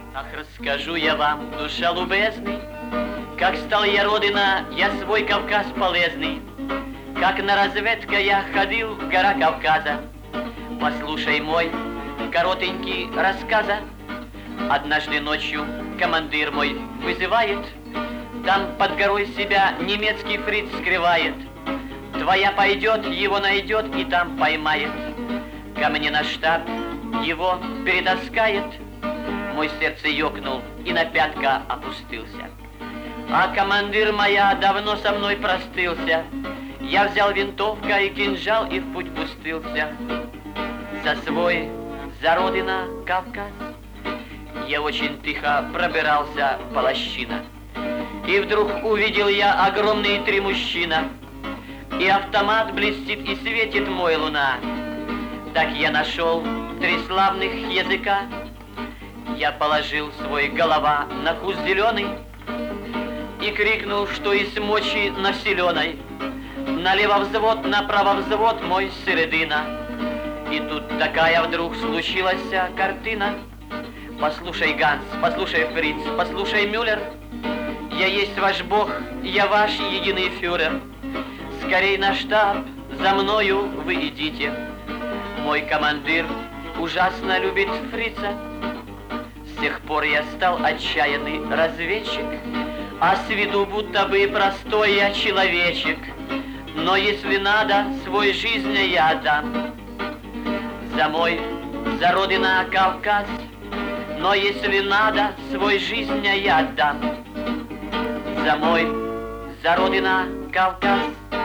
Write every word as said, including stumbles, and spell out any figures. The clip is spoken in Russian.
Ах, расскажу я вам, душа любезный, как стал я родина, я свой Кавказ полезный, как на разведка я ходил в гора Кавказа. Послушай мой коротенький рассказа. Однажды ночью командир мой вызывает, там под горой себя немецкий фриц скрывает. Твоя пойдет, его найдет и там поймает. Ко мне на штаб его перетаскает. Мой сердце ёкнул и на пятка опустился. А командир моя давно со мной простылся. Я взял винтовка и кинжал и в путь пустился. За свой, за родина Кавказ я очень тихо пробирался по лощинам. И вдруг увидел я огромные три мужчина, и автомат блестит и светит мой луна. Так я нашел три славных языка. Я положил свой голова на куст зеленый и крикнул, что из мочи населенной: налево взвод, направо взвод, мой середина. И тут такая вдруг случилась картина. Послушай, Ганс, послушай, Фриц, послушай, Мюллер, я есть ваш бог, я ваш единый фюрер. Скорей на штаб, за мною вы идите. Мой командир ужасно любит фрица. С тех пор я стал отчаянный разведчик, а с виду будто бы простой я человечек. Но если надо, свой жизнь я отдам за мой, за родина Кавказ. Но если надо, свой жизнь я отдам за мой, за родина Кавказ.